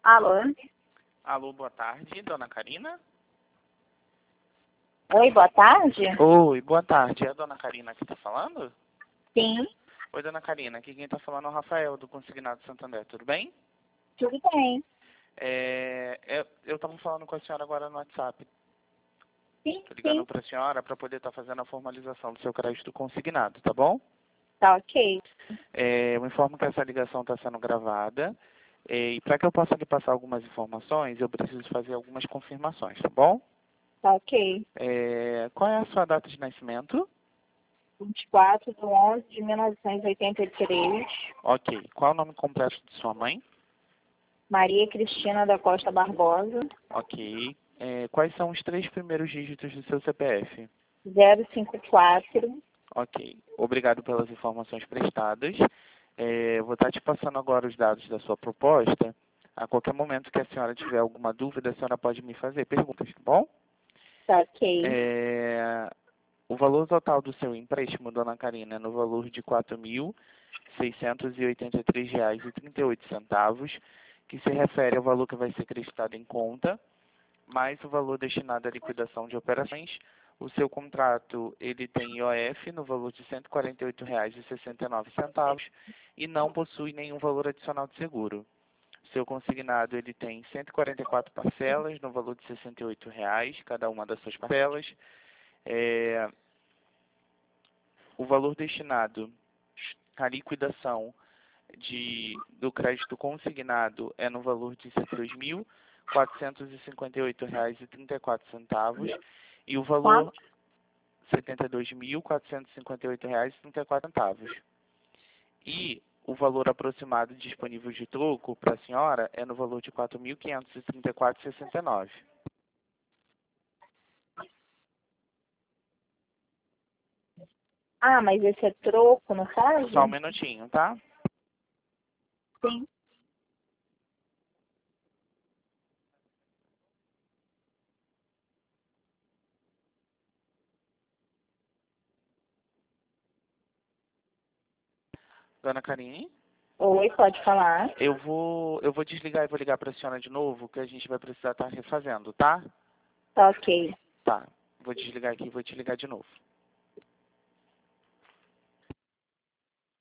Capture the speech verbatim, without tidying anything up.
Alô? Alô, boa tarde, dona Karina? Oi, boa tarde? Oi, boa tarde. É a dona Karina que está falando? Sim, Oi, dona Karina. Aqui quem está falando é o Rafael, do Consignado Santander. Tudo bem? tudo bem. É, é- eu estava falando com a senhora agora no WhatsApp. Sim, Estou ligando sim, para a senhora para poder estar fazendo a formalização do seu crédito consignado, tá bom? tá ok. É, eu informo que essa ligação está sendo gravada. É, e para que eu possa lhe passar algumas informações, eu preciso fazer algumas confirmações, tá bom? Tá ok. É, qual é a sua data de nascimento? vinte e quatro de onze de mil novecentos e oitenta e três. Ok. Qual é o nome completo de sua mãe? Maria Cristina da Costa Barbosa. Ok. É, quais são os três primeiros dígitos do seu C P F? zero cinco quatro. Ok. Obrigado pelas informações prestadas. É, vou estar te passando agora os dados da sua proposta. A qualquer momento que a senhora tiver alguma dúvida, a senhora pode me fazer perguntas, tá bom? Tá ok. É, o valor total do seu empréstimo, dona Karina, é no valor de quatro mil seiscentos e oitenta e três reais e trinta e oito centavos, que se refere ao valor que vai ser acreditado em conta, mais o valor destinado à liquidação de operações. O seu contrato ele tem I O F no valor de cento e quarenta e oito reais e sessenta e nove centavos e não possui nenhum valor adicional de seguro. O seu consignado ele tem cento e quarenta e quatro parcelas no valor de sessenta e oito reais, cada uma das suas parcelas. É, o valor destinado à liquidação de, do crédito consignado é no valor de dois mil quatrocentos e cinquenta e oito reais e trinta e quatro centavos e o valor Quatro. setenta e dois mil quatrocentos e cinquenta e oito reais e trinta e quatro centavos. E o valor aproximado disponível de troco para a senhora é no valor de quatro mil quinhentos e trinta e quatro reais e sessenta e nove centavos. Ah, mas esse é troco, não faz? Só um minutinho, tá? Sim. Dona Karine, Oi, pode falar. eu vou, eu vou desligar e vou ligar para a senhora de novo, que a gente vai precisar estar refazendo, tá? Tá ok. Tá. Vou desligar aqui e vou te ligar de novo.